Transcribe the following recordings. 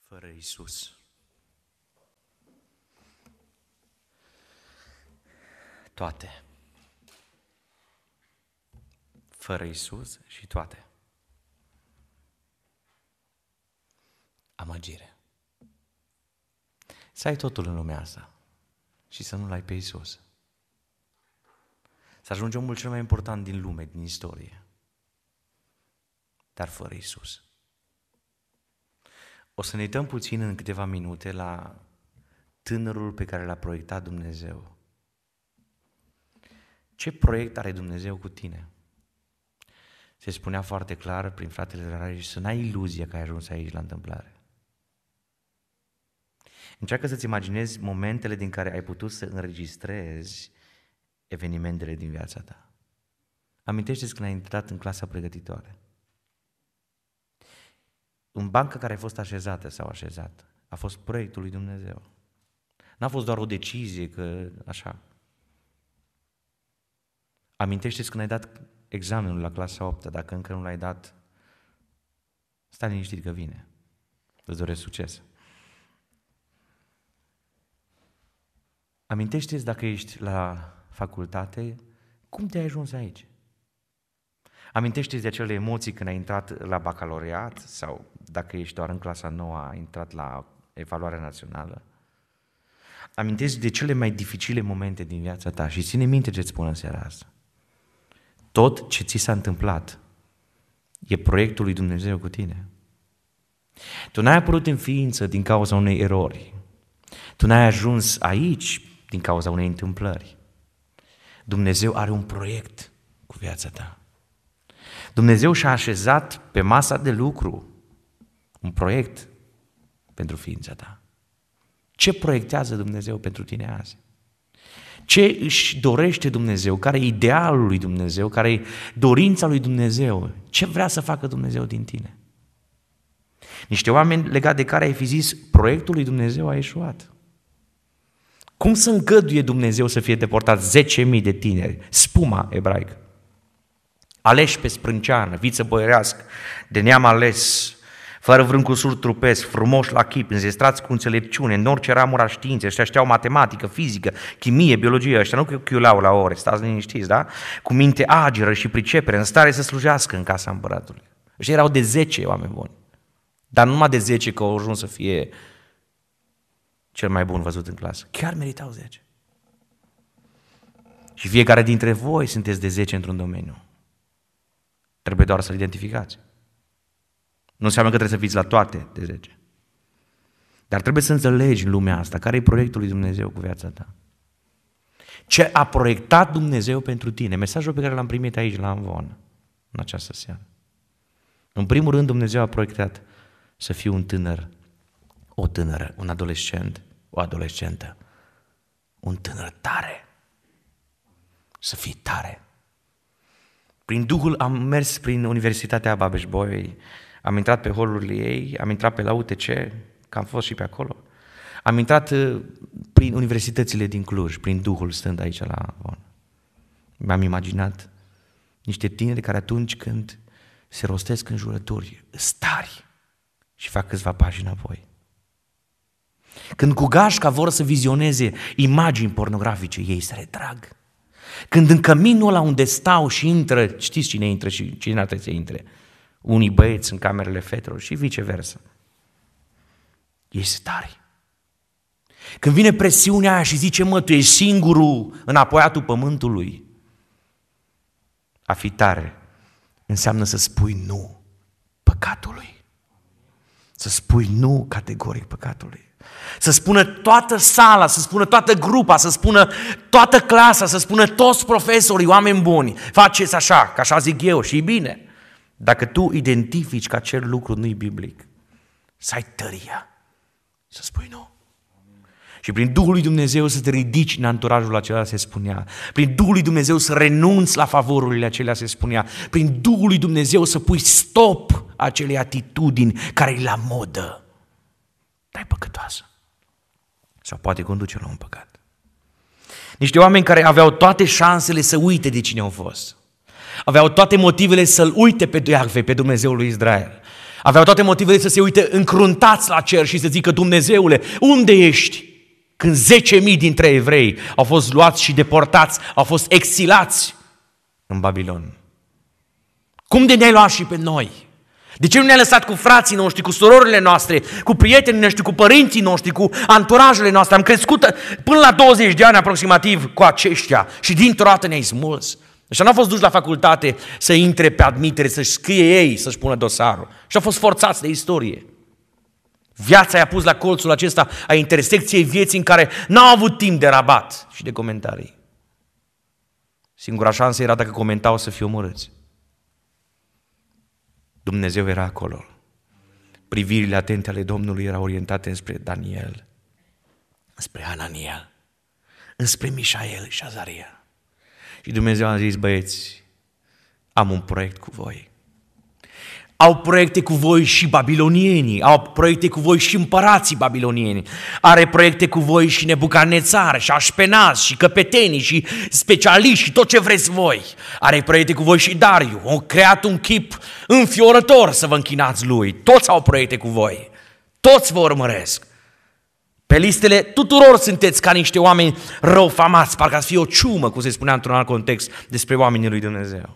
fără Iisus. Toate. Fără Iisus și toate. Amăgire. Să ai totul în lumea asta și să nu-L ai pe Iisus. Să ajungi omul cel mai important din lume, din istorie, dar fără Iisus. O să ne uităm puțin în câteva minute la tânărul pe care l-a proiectat Dumnezeu. Ce proiect are Dumnezeu cu tine? Se spunea foarte clar prin fratele Raraj să n-ai iluzia că ai ajuns aici la întâmplare. Încearcă să-ți imaginezi momentele din care ai putut să înregistrezi evenimentele din viața ta. Amintește-ți când ai intrat în clasa pregătitoare. În banca care ai fost așezată sau așezat a fost proiectul lui Dumnezeu. N-a fost doar o decizie că așa. Amintește-ți când ai dat examenul la clasa 8, dacă încă nu l-ai dat, stai liniștit că vine. Îți doresc succes. Amintește-ți dacă ești la facultate, cum te-ai ajuns aici? Amintește-ți de acele emoții când ai intrat la bacalaureat sau dacă ești doar în clasa 9, ai intrat la evaluarea națională. Amintește-ți de cele mai dificile momente din viața ta și ține minte ce-ți spun în seara asta. Tot ce ți s-a întâmplat e proiectul lui Dumnezeu cu tine. Tu n-ai apărut în ființă din cauza unei erori. Tu n-ai ajuns aici din cauza unei întâmplări. Dumnezeu are un proiect cu viața ta. Dumnezeu și-a așezat pe masa de lucru un proiect pentru ființa ta. Ce proiectează Dumnezeu pentru tine azi? Ce își dorește Dumnezeu? Care e idealul lui Dumnezeu? Care e dorința lui Dumnezeu? Ce vrea să facă Dumnezeu din tine? Niște oameni legați de care ai fi zis, proiectul lui Dumnezeu a eșuat. Cum să îngăduie Dumnezeu să fie deportat 10.000 de tineri? Spuma ebraică. Aleși pe sprânceană, viță boierească, de neam ales, fără vreun cusur trupesc, frumoși la chip, înzestrați cu înțelepciune, în orice ramură a științei, ăștia știau matematică, fizică, chimie, biologie, ăștia nu chiuleau la ore, stați liniștiți, da? Cu minte ageră și pricepere, în stare să slujească în casa împăratului. Ăștia erau de 10 oameni buni, dar numai de 10 că au ajuns să fie cel mai bun văzut în clasă. Chiar meritau 10. Și fiecare dintre voi sunteți de 10 într-un domeniu. Trebuie doar să-l identificați. Nu înseamnă că trebuie să fiți la toate de 10. Dar trebuie să înțelegi în lumea asta care e proiectul lui Dumnezeu cu viața ta. Ce a proiectat Dumnezeu pentru tine. Mesajul pe care l-am primit aici la Amvon în această seară. În primul rând Dumnezeu a proiectat să fii un tânăr, o tânără, un adolescent, o adolescentă, un tânăr tare. Să fii tare. Prin Duhul am mers prin Universitatea Babeș-Bolyai, am intrat pe holurile ei, am intrat pe la UTC, că am fost și pe acolo. Am intrat prin universitățile din Cluj, prin Duhul stând aici la Avon. Mi-am imaginat niște tineri care atunci când se rostesc în jurături, stari și fac câțiva pași înapoi. Când cu gașca vor să vizioneze imagini pornografice, ei se retrag. Când în căminul ăla unde stau și intră, știți cine intră și cine ar trebui să intre? Unii băieți în camerele fetelor și viceversa. Ei stari. Când vine presiunea aia și zice, mă, tu ești singurul înapoiatul pământului, a fi tare înseamnă să spui nu păcatului. Să spui nu categoric păcatului. Să spună toată sala, să spună toată grupa, să spună toată clasa, să spună toți profesorii, oameni buni, faceți așa, că așa zic eu și e bine. Dacă tu identifici că acel lucru nu-i biblic, să ai tăria, să spui nu. Și prin Duhul lui Dumnezeu să te ridici în anturajul acela, se spunea. Prin Duhul lui Dumnezeu să renunți la favorurile acelea, se spunea. Prin Duhul lui Dumnezeu să pui stop acelei atitudini care e la modă. Dar e păcătoasă. Sau poate conduce la un păcat. Niște oameni care aveau toate șansele să uite de cine au fost. Aveau toate motivele să-L uite pe Iahve, pe Dumnezeul lui Israel. Aveau toate motivele să se uite încruntați la cer și să zică: Dumnezeule, unde ești? Când 10.000 dintre evrei au fost luați și deportați, au fost exilați în Babilon. Cum de ne-ai luat și pe noi? De ce nu ne-ai lăsat cu frații noștri, cu surorile noastre, cu prietenii noștri, cu părinții noștri, cu anturajele noastre? Am crescut până la 20 de ani aproximativ cu aceștia și dintr-o dată ne-ai smuls. Așa n-au fost duși la facultate să intre pe admitere, să-și scrie ei, să-și pună dosarul. Și au fost forțați de istorie. Viața i-a pus la colțul acesta a intersecției vieții în care n-au avut timp de rabat și de comentarii. Singura șansă era dacă comentau să fie omorâți. Dumnezeu era acolo. Privirile atente ale Domnului erau orientate înspre Daniel, înspre Anania, înspre Mișael și Azaria. Și Dumnezeu a zis: băieți, am un proiect cu voi. Au proiecte cu voi și babilonienii, au proiecte cu voi și împărații babilonieni, are proiecte cu voi și Nebucadnețar, și Așpenaz, și căpetenii, și specialiști, și tot ce vreți voi. Are proiecte cu voi și Dariu, a creat un chip înfiorător să vă închinați lui. Toți au proiecte cu voi, toți vă urmăresc. Pe listele tuturor sunteți ca niște oameni răufamați, parcă ați fi o ciumă, cum se spunea într-un alt context despre oamenii lui Dumnezeu.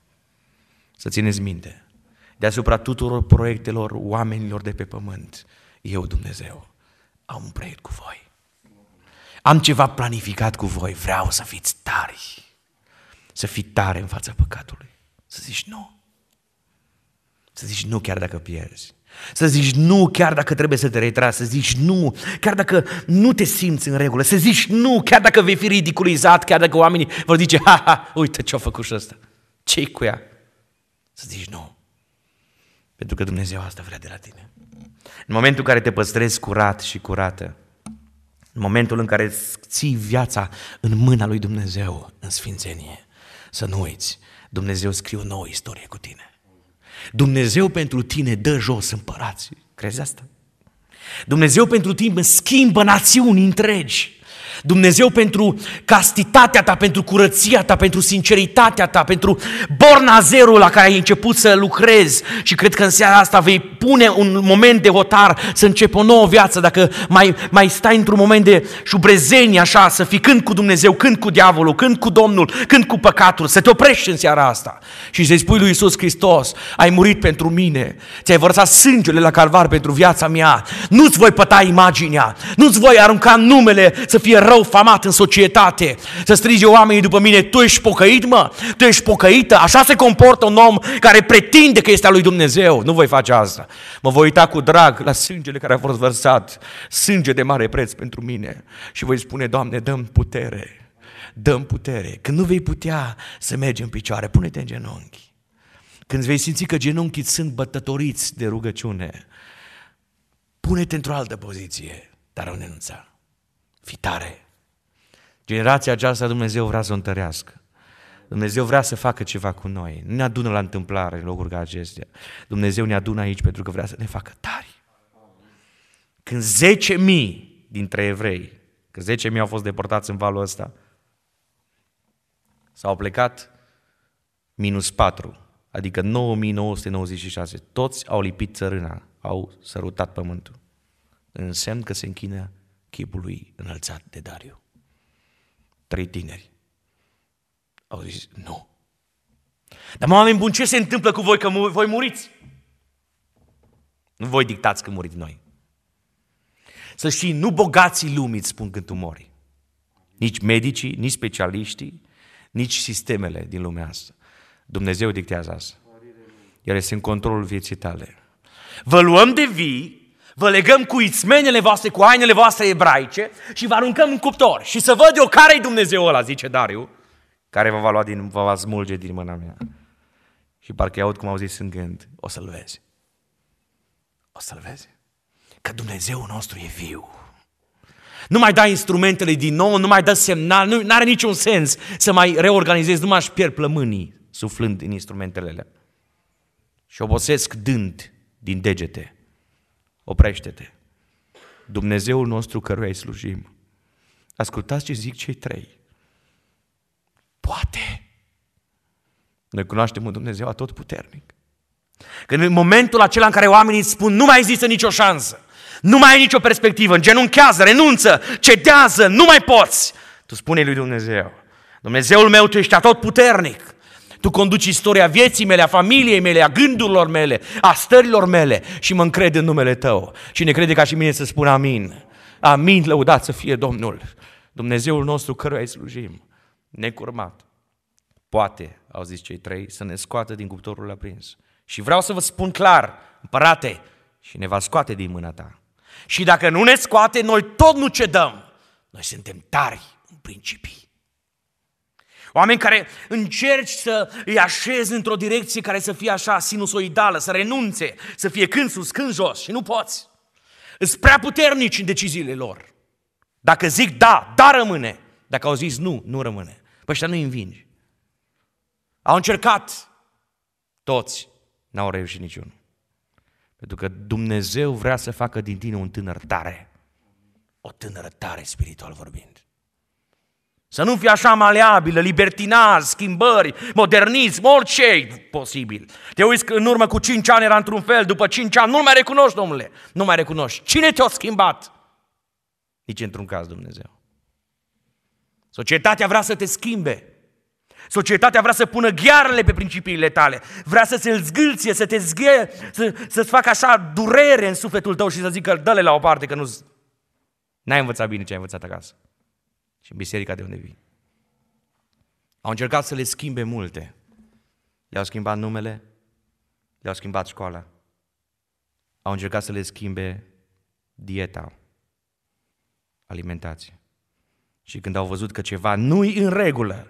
Să țineți minte, deasupra tuturor proiectelor oamenilor de pe pământ, eu, Dumnezeu, am un proiect cu voi. Am ceva planificat cu voi, vreau să fiți tari, să fii tare în fața păcatului, să zici nu. Să zici nu chiar dacă pierzi. Să zici nu chiar dacă trebuie să te retragi, să zici nu chiar dacă nu te simți în regulă, să zici nu chiar dacă vei fi ridiculizat, chiar dacă oamenii vor zice: ha, uite ce-a făcut și ăsta, ce-i cu ea? Să zici nu, pentru că Dumnezeu asta vrea de la tine. În momentul în care te păstrezi curat și curată, în momentul în care îți ții viața în mâna lui Dumnezeu, în sfințenie, să nu uiți, Dumnezeu scrie o nouă istorie cu tine. Dumnezeu pentru tine dă jos împărații. Crezi asta? Dumnezeu pentru tine schimbă națiuni întregi. Dumnezeu pentru castitatea ta, pentru curăția ta, pentru sinceritatea ta, pentru bornazerul la care ai început să lucrezi și cred că în seara asta vei pune un moment de hotar să începi o nouă viață dacă mai stai într-un moment de șubrezenie așa, să fii când cu Dumnezeu, când cu diavolul, când cu Domnul, când cu păcatul, să te oprești în seara asta și să-i spui lui Iisus Hristos: ai murit pentru mine, ți-ai vărsat sângele la calvar pentru viața mea, nu-ți voi păta imaginea, nu-ți voi arunca numele să fie rău famat în societate, să strige oamenii după mine: tu ești pocăit, mă? Tu ești pocăită? Așa se comportă un om care pretinde că este al lui Dumnezeu. Nu voi face asta. Mă voi uita cu drag la sângele care a fost vărsat, sânge de mare preț pentru mine și voi spune: Doamne, dă-mi putere, dă-mi putere. Când nu vei putea să mergi în picioare, pune-te în genunchi. Când vei simți că genunchii sunt bătătoriți de rugăciune, pune-te într-o altă poziție, dar nu renunța. Fii tare. Generația aceasta Dumnezeu vrea să o întărească. Dumnezeu vrea să facă ceva cu noi. Nu ne adună la întâmplare în locuri ca acestea. Dumnezeu ne adună aici pentru că vrea să ne facă tari. Când 10.000 dintre evrei, că 10.000 au fost deportați în valul ăsta, s-au plecat -4, adică 9.996. Toți au lipit țărâna, au sărutat pământul. În semn că se închină chipului înălțat de Dariu. 3 tineri au zis nu. Dar oameni buni, ce se întâmplă cu voi că voi muriți? Nu voi dictați că muriți noi. Să știi, nu bogații lumii îți spun când tu mori. Nici medicii, nici specialiștii, nici sistemele din lumea asta. Dumnezeu dictează asta. El este în controlul vieții tale. Vă luăm de vii, vă legăm cu ițmenele voastre, cu hainele voastre ebraice și vă aruncăm în cuptor. Și să văd eu care-i Dumnezeu ăla, zice Dariu, care vă va smulge din mâna mea. Și parcă aud cum au zis în gând: o să-l vezi. O să-l vezi. Că Dumnezeu nostru e viu. Nu mai dai instrumentele din nou, nu mai dă semnal, nu are niciun sens să mai reorganizezi, nu mai își pierd plămânii suflând în instrumentele alea. Și obosesc dând din degete. Oprește-te. Dumnezeul nostru căruia îi slujim. Ascultați ce zic cei 3. Poate. Noi cunoaștem un Dumnezeu atotputernic. Când în momentul acela în care oamenii îți spun nu mai există nicio șansă, nu mai ai nicio perspectivă, îngenunchează, renunță, cedează, nu mai poți, tu spune lui Dumnezeu, Dumnezeul meu, tu ești atotputernic, tu conduci istoria vieții mele, a familiei mele, a gândurilor mele, a stărilor mele și mă încred în numele tău. Cine crede ca și mine să spună amin. Amin, lăudat să fie Domnul, Dumnezeul nostru căruia îi slujim, necurmat. Poate, au zis cei trei, să ne scoată din cuptorul aprins. Și vreau să vă spun clar, împărate, și ne va scoate din mâna ta. Și dacă nu ne scoate, noi tot nu cedăm. Noi suntem tari în principii. Oameni care încerci să îi așezi într-o direcție care să fie așa sinusoidală, să renunțe, să fie când sus, când jos și nu poți. Îs prea puternici în deciziile lor. Dacă zic da, da rămâne. Dacă au zis nu, nu rămâne. Păi ăștia nu-i învingi. Au încercat toți, n-au reușit niciunul. Pentru că Dumnezeu vrea să facă din tine un tânăr tare. O tânără tare spiritual vorbind. Să nu fii așa maleabilă, libertinaz, schimbări, modernism, orice e posibil. Te uiți că în urmă cu 5 ani era într-un fel, după 5 ani nu mai recunoști, domnule, nu mai recunoști. Cine te-a schimbat? Nici într-un caz Dumnezeu. Societatea vrea să te schimbe. Societatea vrea să pună ghearele pe principiile tale. Vrea să se zgâlție, să te zghie, să-ți facă așa durere în sufletul tău și să zică dă-le la o parte că n-ai învățat bine ce ai învățat acasă. Și în biserica de unde vii. Au încercat să le schimbe multe. Le-au schimbat numele, le-au schimbat școala. Au încercat să le schimbe dieta, alimentație. Și când au văzut că ceva nu-i în regulă,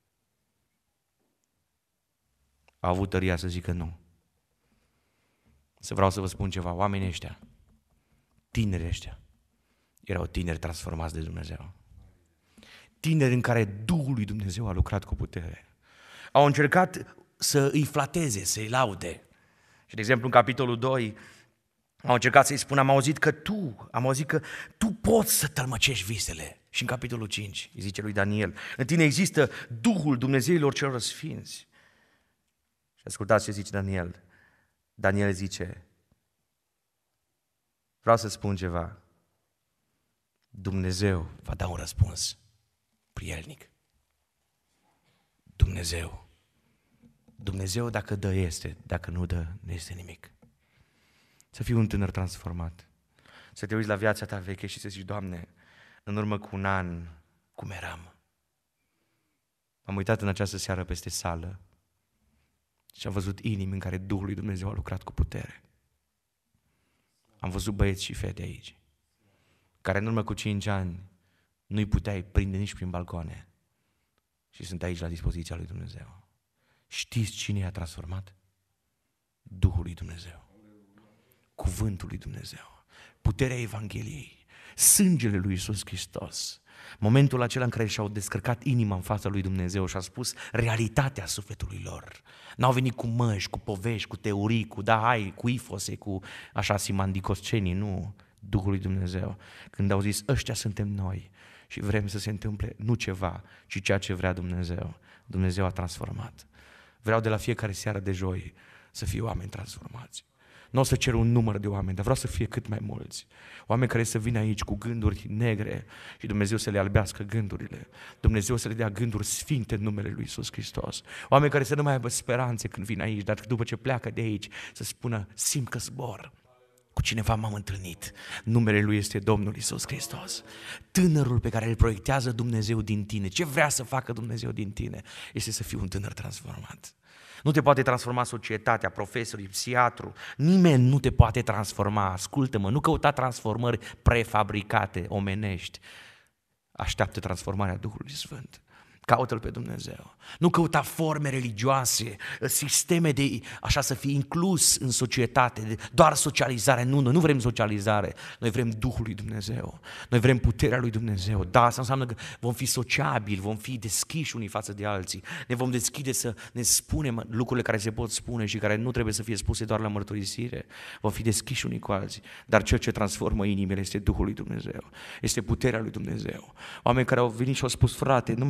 au avut tăria să zică nu. Să vreau să vă spun ceva, oamenii ăștia, tinerii ăștia, erau tineri transformați de Dumnezeu. Tineri în care Duhul lui Dumnezeu a lucrat cu putere. Au încercat să îi flateze, să îi laude. Și de exemplu în capitolul 2 au încercat să-i spună, am auzit că tu poți să tălmăcești visele. Și în capitolul 5 îi zice lui Daniel, în tine există Duhul Dumnezeilor celor sfinți. Și ascultați ce zice Daniel. Daniel zice, vreau să spun ceva. Dumnezeu va da un răspuns prielnic. Dumnezeu dacă dă este, dacă nu dă, nu este nimic. Să fii un tânăr transformat. Să te uiți la viața ta veche și să zici, Doamne, în urmă cu un an, cum eram? Am uitat în această seară peste sală și am văzut inimi în care Duhul lui Dumnezeu a lucrat cu putere. Am văzut băieți și fete aici, care în urmă cu 5 ani nu-i puteai prinde nici prin balcoane și sunt aici la dispoziția lui Dumnezeu. Știți cine i-a transformat? Duhul lui Dumnezeu. Cuvântul lui Dumnezeu. Puterea Evangheliei. Sângele lui Iisus Hristos. Momentul acela în care și-au descărcat inima în fața lui Dumnezeu și a spus realitatea sufletului lor. N-au venit cu măști, cu povești, cu teorii, cu ifose, cu așa simandicoscenii, nu. Duhul lui Dumnezeu. Când au zis, ăștia suntem noi și vrem să se întâmple nu ceva, ci ceea ce vrea Dumnezeu. Dumnezeu a transformat. Vreau de la fiecare seară de joi să fie oameni transformați. Nu o să cer un număr de oameni, dar vreau să fie cât mai mulți. Oameni care să vină aici cu gânduri negre și Dumnezeu să le albească gândurile. Dumnezeu să le dea gânduri sfinte în numele lui Iisus Hristos. Oameni care să nu mai aibă speranțe când vin aici, dar după ce pleacă de aici să spună, simt că zbor. Cu cineva m-am întâlnit. Numele Lui este Domnul Iisus Hristos. Tânărul pe care îl proiectează Dumnezeu din tine, ce vrea să facă Dumnezeu din tine, este să fii un tânăr transformat. Nu te poate transforma societatea, profesorii, psihiatru, nimeni nu te poate transforma. Ascultă-mă, nu căuta transformări prefabricate, omenești. Așteaptă transformarea Duhului Sfânt. Caută-L pe Dumnezeu. Nu căuta forme religioase, sisteme de așa să fii inclus în societate, doar socializare. Nu vrem socializare, noi vrem Duhul lui Dumnezeu. Noi vrem puterea lui Dumnezeu. Da, asta înseamnă că vom fi sociabili, vom fi deschiși unii față de alții. Ne vom deschide să ne spunem lucrurile care se pot spune și care nu trebuie să fie spuse doar la mărturisire. Vom fi deschiși unii cu alții. Dar cel ce transformă inimile este Duhul lui Dumnezeu. Este puterea lui Dumnezeu. Oameni care au venit și au spus, frate, nu mai pot să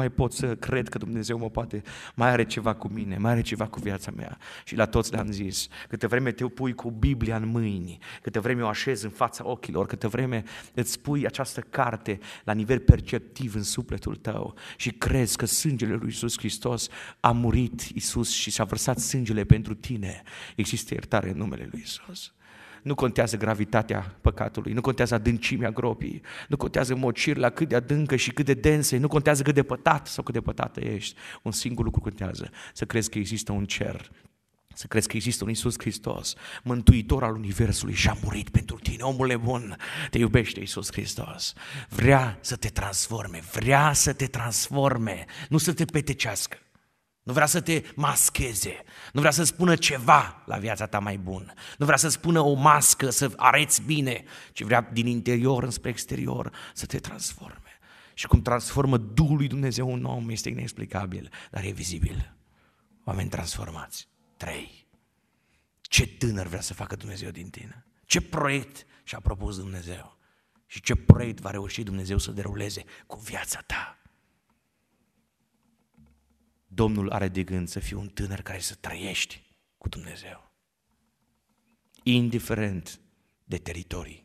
să cred că Dumnezeu mai are ceva cu mine, mai are ceva cu viața mea. Și la toți le-am zis, câte vreme te pui cu Biblia în mâini, câte vreme o așezi în fața ochilor, câte vreme îți pui această carte la nivel perceptiv în sufletul tău și crezi că sângele lui Iisus Hristos a murit Iisus și și-a vărsat sângele pentru tine, există iertare în numele lui Iisus. Nu contează gravitatea păcatului, nu contează adâncimea gropii, nu contează mocirile cât de adâncă și cât de dense, nu contează cât de pătat sau cât de pătată ești. Un singur lucru contează, să crezi că există un cer, să crezi că există un Iisus Hristos, Mântuitor al Universului și a murit pentru tine. Omule bun, te iubește Iisus Hristos, vrea să te transforme, nu să te petecească. Nu vrea să te mascheze, nu vrea să spună ceva la viața ta mai bun, nu vrea să spună o mască să arăți bine, ci vrea din interior înspre exterior să te transforme. Și cum transformă Duhul lui Dumnezeu un om este inexplicabil, dar e vizibil. Oameni transformați. 3. Ce tânăr vrea să facă Dumnezeu din tine? Ce proiect și-a propus Dumnezeu? Și ce proiect va reuși Dumnezeu să deruleze cu viața ta? Domnul are de gând să fii un tânăr care să trăiești cu Dumnezeu, indiferent de teritorii,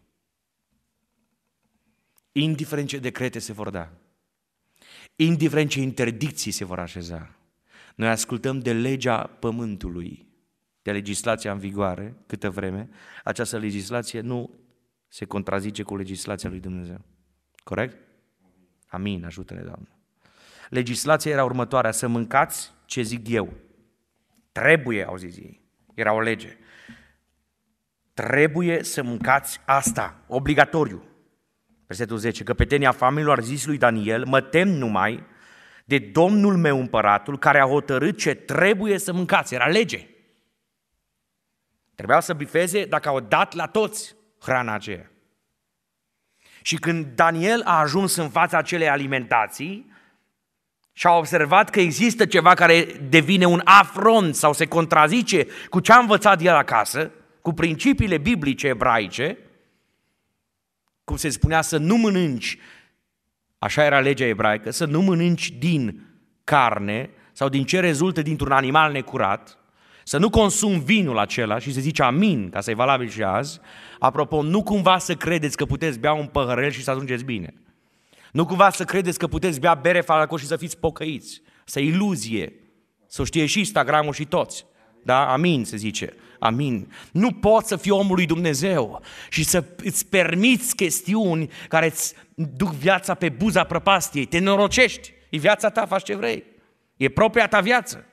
indiferent ce decrete se vor da, indiferent ce interdicții se vor așeza. Noi ascultăm de legea pământului, de legislația în vigoare, câtă vreme această legislație nu se contrazice cu legislația lui Dumnezeu. Corect? Amin, ajută-ne, Doamne. Legislația era următoarea, să mâncați ce zic eu. Trebuie, au zis ei, era o lege. Trebuie să mâncați asta, obligatoriu. Versetul 10, căpetenia familiilor a zis lui Daniel, mă tem numai de Domnul meu împăratul care a hotărât ce trebuie să mâncați, era lege. Trebuiau să bifeze dacă au dat la toți hrana aceea. Și când Daniel a ajuns în fața acelei alimentații, și a observat că există ceva care devine un afront sau se contrazice cu ce a învățat el acasă, cu principiile biblice ebraice, cum se spunea să nu mănânci, așa era legea ebraică, să nu mănânci din carne sau din ce rezultă dintr-un animal necurat, să nu consumi vinul acela și se zice amin, ca să-i valabil și azi. Apropo, nu cumva să credeți că puteți bea un păhărel și să ajungeți bine. Nu cumva să credeți că puteți bea bere falacos și să fiți pocăiți. Să iluzie. Să o știe și Instagram-ul și toți. Da? Amin, se zice. Amin. Nu poți să fii omul lui Dumnezeu și să îți permiți chestiuni care îți duc viața pe buza prăpastiei. Te norocești. E viața ta, faci ce vrei. E propria ta viață.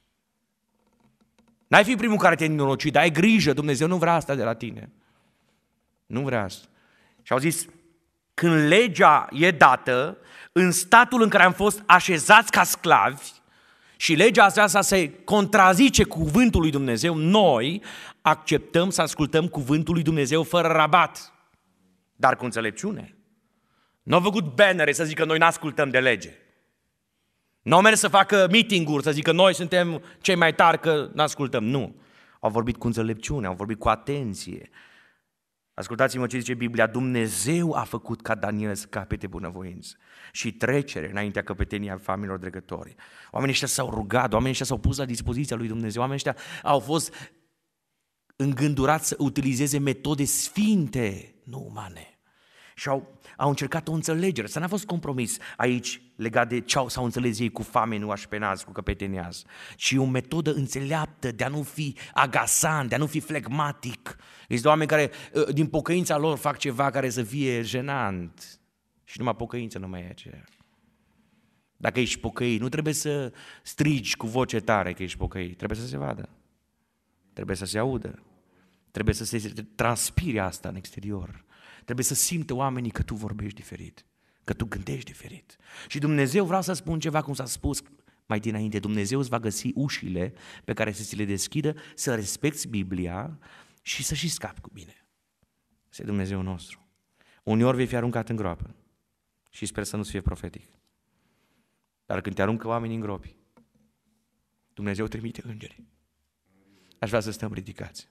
N-ai fi primul care te noroci, dar ai grijă. Dumnezeu nu vrea asta de la tine. Nu vrea asta. Și au zis, când legea e dată, în statul în care am fost așezați ca sclavi și legea aceasta se contrazice cuvântul lui Dumnezeu, noi acceptăm să ascultăm cuvântul lui Dumnezeu fără rabat, dar cu înțelepciune. Nu au făcut bannere să zică noi n-ascultăm de lege. Nu au mers să facă meeting-uri să zică noi suntem cei mai tari că n-ascultăm. Nu. Au vorbit cu înțelepciune, au vorbit cu atenție. Ascultați-mă ce zice Biblia, Dumnezeu a făcut ca Daniel să capete bunăvoință și trecere înaintea căpeteniei al familiilor dregători. Oamenii ăștia s-au rugat, oamenii ăștia s-au pus la dispoziția lui Dumnezeu, oamenii ăștia au fost îngândurați să utilizeze metode sfinte, nu umane. Și au încercat o înțelegere, să n-a fost compromis aici legat de ce s-au înțeles ei cu Fame, nu Așpenaz, cu căpeteniaz, ci o metodă înțeleaptă de a nu fi agasant, de a nu fi flegmatic. Există oameni care din pocăința lor fac ceva care să fie jenant și numai pocăința nu mai e aceea. Dacă ești pocăit, nu trebuie să strigi cu voce tare că ești pocăit, trebuie să se vadă, trebuie să se audă, trebuie să se transpire asta în exterior. Trebuie să simtă oamenii că tu vorbești diferit, că tu gândești diferit. Și Dumnezeu, vreau să spun ceva, cum s-a spus mai dinainte, Dumnezeu îți va găsi ușile pe care să ți le deschidă, să respecti Biblia și să și scapi cu bine. Este Dumnezeu nostru. Uneori vei fi aruncat în groapă și sper să nu-ți fie profetic. Dar când te aruncă oamenii în gropi, Dumnezeu trimite îngeri. Aș vrea să stăm ridicați.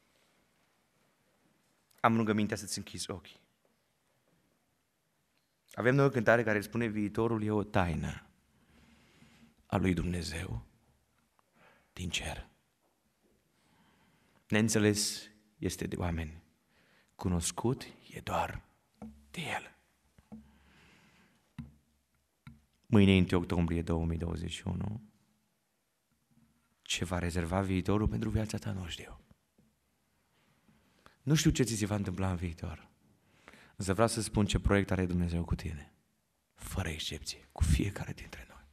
Am rugămintea să-ți închizi ochii. Avem noi o cântare care spune viitorul e o taină a lui Dumnezeu din cer. Neînțeles este de oameni, cunoscut e doar de El. Mâine, 1 octombrie 2021, ce va rezerva viitorul pentru viața ta nu știu. Nu știu ce ți se va întâmpla în viitor, însă vreau să spun ce proiect are Dumnezeu cu tine, fără excepție, cu fiecare dintre noi.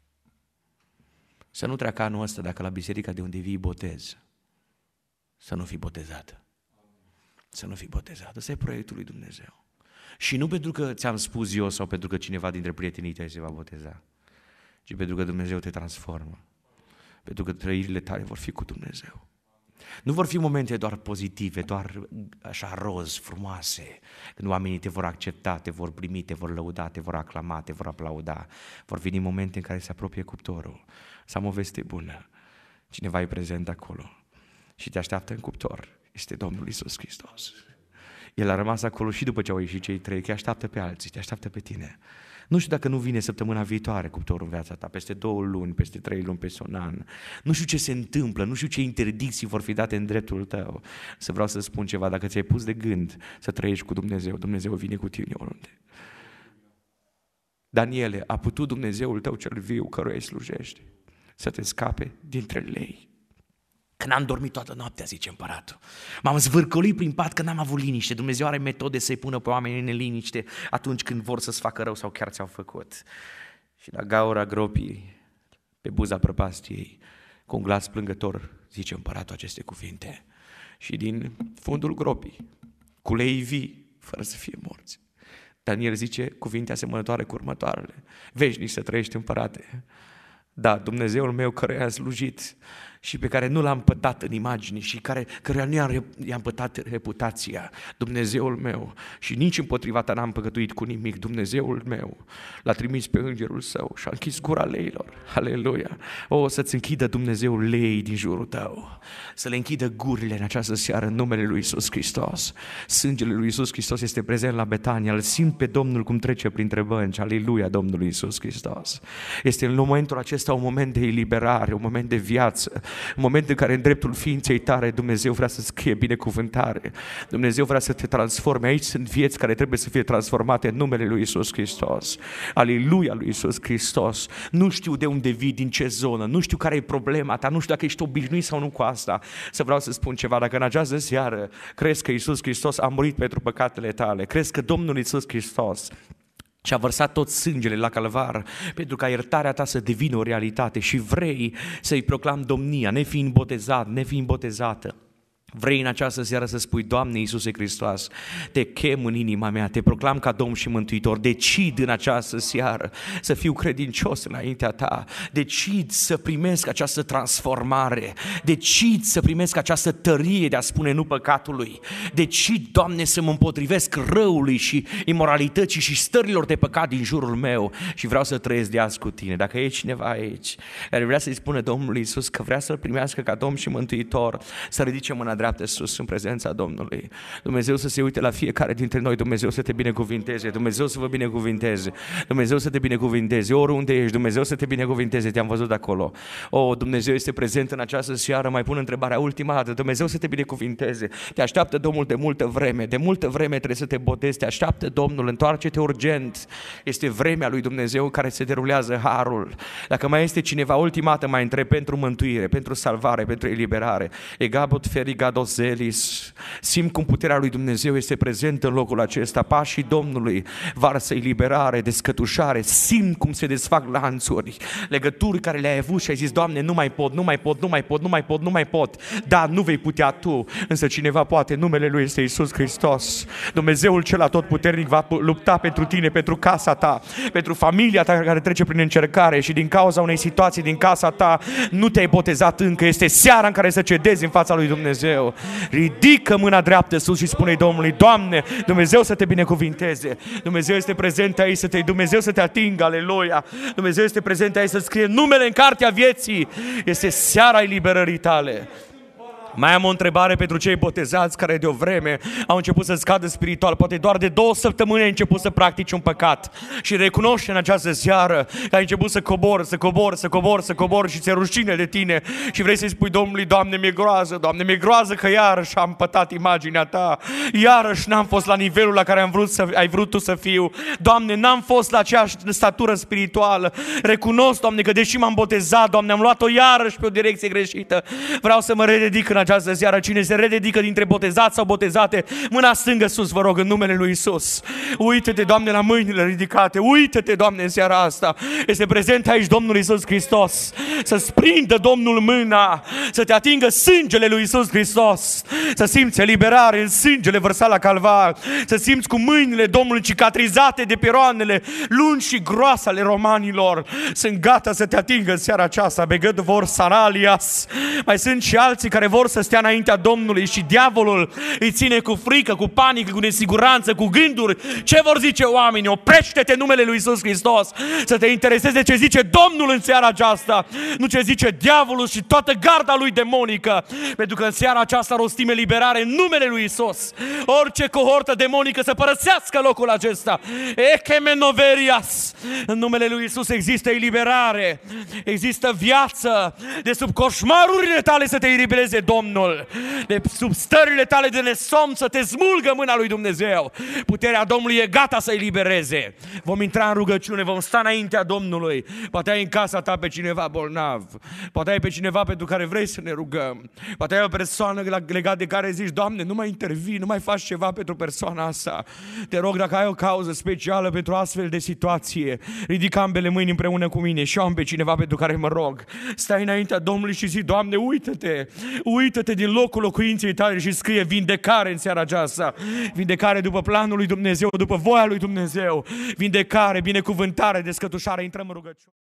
Să nu treacă anul ăsta dacă la biserica de unde vii botez, să nu fii botezată. Să nu fii botezat. Ăsta e proiectul lui Dumnezeu. Și nu pentru că ți-am spus eu sau pentru că cineva dintre prietenii tăi se va boteza, ci pentru că Dumnezeu te transformă. Pentru că trăirile tale vor fi cu Dumnezeu. Nu vor fi momente doar pozitive, doar așa roz, frumoase, când oamenii te vor accepta, te vor primi, te vor lăuda, te vor aclama, te vor aplauda. Vor veni momente în care se apropie cuptorul. Să am o veste bună. Cineva e prezent acolo și te așteaptă în cuptor. Este Domnul Iisus Hristos. El a rămas acolo și după ce au ieșit cei trei, că așteaptă pe alții, te așteaptă pe tine. Nu știu dacă nu vine săptămâna viitoare cuptorul în viața ta, peste 2 luni, peste 3 luni, peste un an. Nu știu ce se întâmplă, nu știu ce interdicții vor fi date în dreptul tău. Să vreau să spun ceva, dacă ți-ai pus de gând să trăiești cu Dumnezeu, Dumnezeu vine cu tine oriunde. Daniele, a putut Dumnezeul tău cel viu, căruia îi slujești, să te scape dintre lei. Că n-am dormit toată noaptea, zice împăratul. M-am zvârcolit prin pat că n-am avut liniște. Dumnezeu are metode să-i pună pe oameni în neliniște atunci când vor să-ți facă rău sau chiar ți-au făcut. Și la gaura gropii, pe buza prăpastiei, cu un glas plângător, zice împăratul aceste cuvinte. Și din fundul gropii, cu lei vii, fără să fie morți. Daniel zice cuvinte asemănătoare cu următoarele. Veșnic să trăiești, împărate. Da, Dumnezeul meu căruia am slujit și pe care nu l-am pătat în imagine și căruia nu i-am pătat reputația, Dumnezeul meu, și nici împotriva ta n-am păcătuit cu nimic, Dumnezeul meu l-a trimis pe îngerul său și a închis gura leilor. Aleluia! O, să-ți închidă Dumnezeul lei din jurul tău, să le închidă gurile în această seară în numele lui Iisus Hristos. Sângele lui Iisus Hristos este prezent la Betania, îl simt pe Domnul cum trece printre bănci. Aleluia, Domnului Iisus Hristos. Este în momentul acesta un moment de eliberare, un moment de viață, un moment în care în dreptul ființei tale Dumnezeu vrea să scrie binecuvântare. Dumnezeu vrea să te transforme. Aici sunt vieți care trebuie să fie transformate în numele lui Iisus Hristos. Aleluia lui Iisus Hristos. Nu știu de unde vii, din ce zonă, nu știu care e problema ta, nu știu dacă ești obișnuit sau nu cu asta. Să vreau să spun ceva, dacă în această seară crezi că Iisus Hristos a murit pentru păcatele tale, crezi că Domnul Iisus Hristos și a vărsat tot sângele la calvar pentru ca iertarea ta să devină o realitate și vrei să-i proclami domnia, nefiind botezat, nefiind botezată. Vrei în această seară să spui, Doamne Iisuse Hristos, te chem în inima mea, te proclam ca Domn și Mântuitor, decid în această seară să fiu credincios înaintea ta, decid să primesc această transformare, decid să primesc această tărie de a spune nu păcatului, decid, Doamne, să mă împotrivesc răului și imoralității și stărilor de păcat din jurul meu și vreau să trăiesc de azi cu tine. Dacă e cineva aici care vrea să-i spună Domnului Iisus că vrea să-L primească ca Domn și Mântuitor, să ridice mâna dreaptă sus în prezența Domnului. Dumnezeu să se uite la fiecare dintre noi, Dumnezeu să te binecuvinteze, Dumnezeu să vă binecuvinteze, Dumnezeu să te binecuvinteze, oriunde ești, Dumnezeu să te binecuvinteze, te-am văzut acolo. O, Dumnezeu este prezent în această seară, mai pun întrebarea ultima dată, Dumnezeu să te binecuvinteze, te așteaptă Domnul de multă vreme trebuie să te botezi, te așteaptă Domnul, întoarce-te urgent, este vremea lui Dumnezeu care se derulează harul. Dacă mai este cineva, ultima dată mai întreb pentru mântuire, pentru salvare, pentru eliberare, egabot feriga Dozelis. Simt cum puterea lui Dumnezeu este prezentă în locul acesta. Pașii Domnului varsă eliberare, descătușare. Simt cum se desfac lanțuri, legături care le-ai avut și ai zis, Doamne, nu mai pot. Da, nu vei putea tu, însă cineva poate. Numele Lui este Iisus Hristos. Dumnezeul cel atotputernic va lupta pentru tine, pentru casa ta, pentru familia ta care trece prin încercare și din cauza unei situații din casa ta nu te-ai botezat încă. Este seara în care să cedezi în fața lui Dumnezeu. Ridică mâna dreaptă sus și spune Domnului, Doamne, Dumnezeu să te binecuvinteze. Dumnezeu este prezent aici Dumnezeu să te atingă, aleluia. Dumnezeu este prezent aici să scrie numele în cartea vieții. Este seara eliberării tale. Mai am o întrebare pentru cei botezați care de o vreme au început să scadă spiritual. Poate doar de 2 săptămâni ai început să practici un păcat și recunoști în această seară că ai început să cobori și ți-e rușine de tine și vrei să-i spui Domnului: Doamne, mi-e groază, Doamne, mi-e groază că iarăși am pătat imaginea Ta, iarăși n-am fost la nivelul la care ai vrut Tu să fiu, Doamne, n-am fost la aceeași statură spirituală. Recunosc, Doamne, că deși m-am botezat, Doamne, am luat-o iarăși pe o direcție greșită. Vreau să mă rededic în această seară. Cine se rededică dintre botezați sau botezate, mâna stângă sus, vă rog, în numele lui Iisus. Uită-te, Doamne, la mâinile ridicate. Uită-te, Doamne, în seara asta. Este prezent aici Domnul Iisus Hristos. Să-ți prindă Domnul mâna, să te atingă sângele lui Iisus Hristos, să simți eliberare în sângele vărsat la Calvar, să simți cu mâinile Domnului cicatrizate de piroanele lungi și groase ale romanilor. Sunt gata să te atingă în seara aceasta. Begăd vor saralias. Mai sunt și alții care vor să stea înaintea Domnului și diavolul îi ține cu frică, cu panică, cu nesiguranță, cu gânduri. Ce vor zice oamenii? Oprește-te în numele lui Iisus Hristos, să te intereseze ce zice Domnul în seara aceasta, nu ce zice diavolul și toată garda lui demonică, pentru că în seara aceasta rostim eliberare în numele lui Iisus. Orice cohortă demonică să părăsească locul acesta. Echemenoverias. În numele lui Iisus există eliberare, există viață. De sub coșmarurile tale să te elibereze Domnul, de sub stările tale de nesomn să te smulgă mâna lui Dumnezeu. Puterea Domnului e gata să elibereze. Vom intra în rugăciune, vom sta înaintea Domnului. Poate ai în casa ta pe cineva bolnav, poate ai pe cineva pentru care vrei să ne rugăm, poate ai o persoană legată de care zici: Doamne, nu mai intervii, nu mai faci ceva pentru persoana asta. Te rog, dacă ai o cauză specială pentru astfel de situație, ridică ambele mâini împreună cu mine și eu am pe cineva pentru care mă rog. Stai înaintea Domnului și zi: Doamne, uită-te, uită-te din locul locuinței tale și scrie vindecare în seara aceasta. Vindecare după planul lui Dumnezeu, după voia lui Dumnezeu. Vindecare, binecuvântare, descătușare. Intrăm în rugăciune.